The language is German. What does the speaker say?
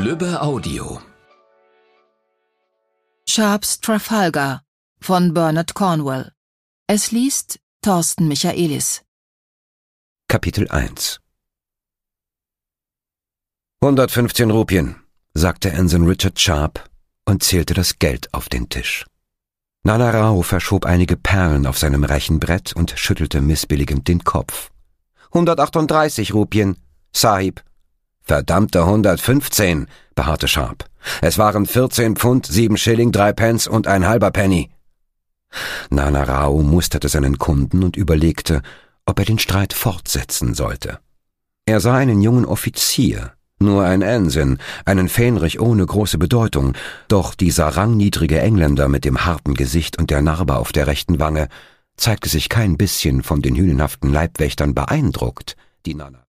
Lübbe Audio. Sharps Trafalgar von Bernard Cornwell. Es liest Thorsten Michaelis. Kapitel 1 »115 Rupien«, sagte Ensign Richard Sharp und zählte das Geld auf den Tisch. Nana Rao verschob einige Perlen auf seinem Rechenbrett und schüttelte missbilligend den Kopf. »138 Rupien, Sahib.« »Verdammte 115«, beharrte Sharp. »Es waren 14 Pfund, 7 Schilling, 3 Pence und ein halber Penny.« Nana Rao musterte seinen Kunden und überlegte, ob er den Streit fortsetzen sollte. Er sah einen jungen Offizier, nur ein Ensign, einen Fähnrich ohne große Bedeutung, doch dieser rangniedrige Engländer mit dem harten Gesicht und der Narbe auf der rechten Wange zeigte sich kein bisschen von den hünenhaften Leibwächtern beeindruckt, die Nana